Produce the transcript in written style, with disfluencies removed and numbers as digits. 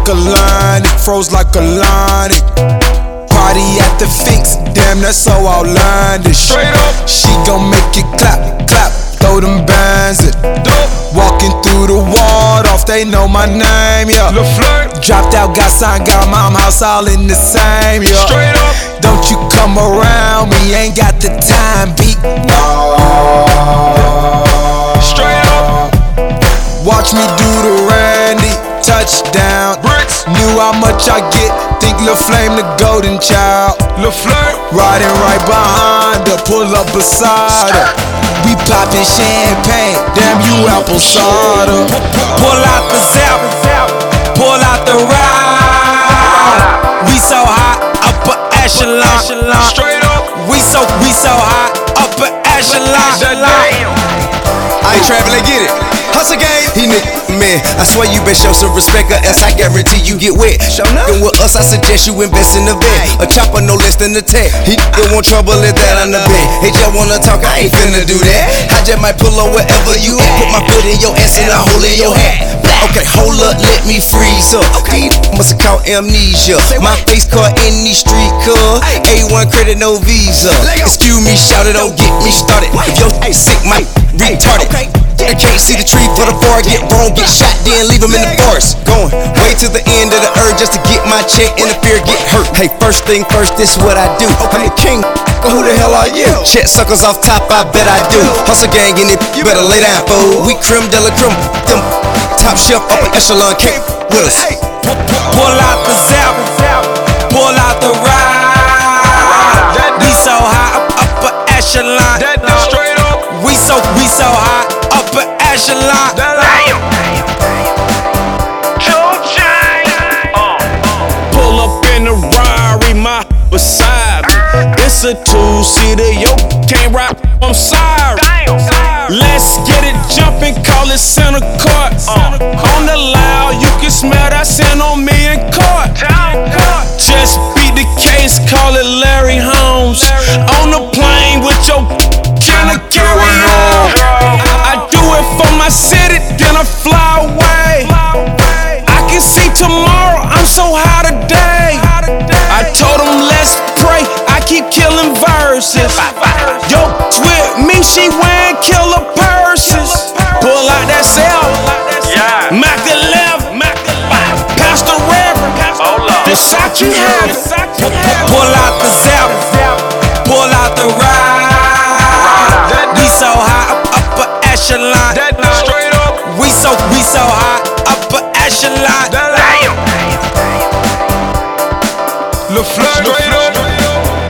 a line, it froze like a line. Party at the Finks, damn, that's so outlandish. Straight up, she gon' make it clap, clap, throw them bands at. Walking through the ward off, they know my name, yeah. LaFleur, dropped out, got signed, got mom house all in the same, yeah. Straight up, don't you come around me, ain't got the time, beat. Straight up, watch me do the Randy, touchdown. Bricks, knew how much I get, think Lil Flame the golden child. LaFleur, riding right behind her, pull up beside her. We poppin' champagne, damn you apple cider. Pull out the Zap, pull out the ride. We so hot, upper echelon. straight up, We so hot, upper echelon. I ain't traveling, get it. Hustle game, he nigga, man. I swear you best show some respect, or else I guarantee you get wet. And with us, I suggest you invest in the vet. A chopper no less than the tech. He don't want trouble, let that on the bed. Hey, just wanna talk, I ain't finna do that. I just might pull up wherever you at. Put my foot in your ass and a hole in your hat. Okay, hold up, let me freeze up. These must have caught amnesia. My face caught in these street cuz A1 credit, no visa. Excuse me, shout it, don't get me started. If your sick, might retarded. I can't see the tree for the forest. Get wrong, get shot, then leave him in the forest. Going way to the end of the earth just to get my check. Interfere, get hurt. Hey, first thing first, this is what I do. I'm the king. Who the hell are you? Check suckers off top, I bet I do. Hustle gang in it, you better lay down, fool. We creme de la creme, them top shelf, upper echelon, can't with us. Pull out the Zap, pull out the ride. We so hot, upper echelon. straight up, We so hot, upper echelon. pull up in the Rari, my beside me. It's a two-seater, yo, can't ride, I'm sorry. Let's get it jumping, call it center court. On the loud, you can smell that scent on me in court. Just beat the case, call it Larry Holmes. On the plane with your can of carry on. I do it for my city, then I fly away. I can see tomorrow, I'm so high today. I told him let's pray, I keep killing verses. Yo, with me, she wearing killer purses. Pull out that cell, Mac 11, Pastor Reverend, Versace have it. Pull out the Zap, pull out the ride. We so hot, upper echelon. Straight up, We so hot, upper echelon. LaFleur.